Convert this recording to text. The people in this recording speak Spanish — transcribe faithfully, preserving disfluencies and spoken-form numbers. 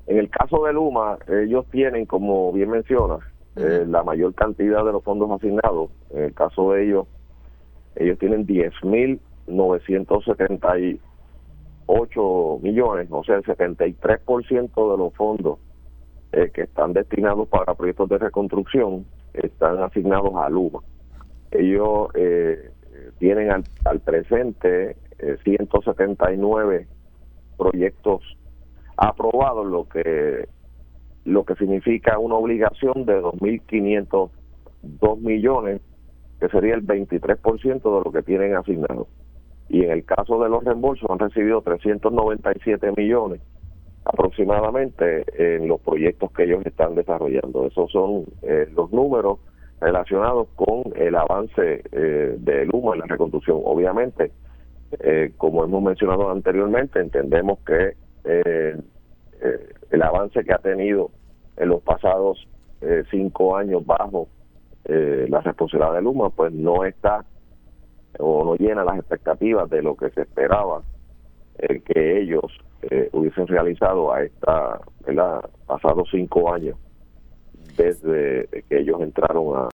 En el caso de Luma, ellos tienen, como bien mencionas, uh-huh. eh, la mayor cantidad de los fondos asignados. En el caso de ellos, ellos tienen diez mil novecientos setenta y ocho millones, o sea, el setenta y tres por ciento de los fondos eh, que están destinados para proyectos de reconstrucción están asignados a Luma. Ellos eh, tienen al, al presente eh, ciento setenta y nueve proyectos aprobados, lo que lo que significa una obligación de dos mil quinientos dos millones, que sería el veintitrés por ciento de lo que tienen asignado. Y en el caso de los reembolsos han recibido trescientos noventa y siete millones aproximadamente en los proyectos que ellos están desarrollando. Esos son eh, los números relacionados con el avance eh, de Luma en la reconstrucción. Obviamente, eh, como hemos mencionado anteriormente, entendemos que eh, eh, el avance que ha tenido en los pasados eh, cinco años bajo eh, la responsabilidad de Luma, pues no está o no llena las expectativas de lo que se esperaba eh, que ellos eh, hubiesen realizado a esta, ¿verdad?, pasados cinco años desde que ellos entraron a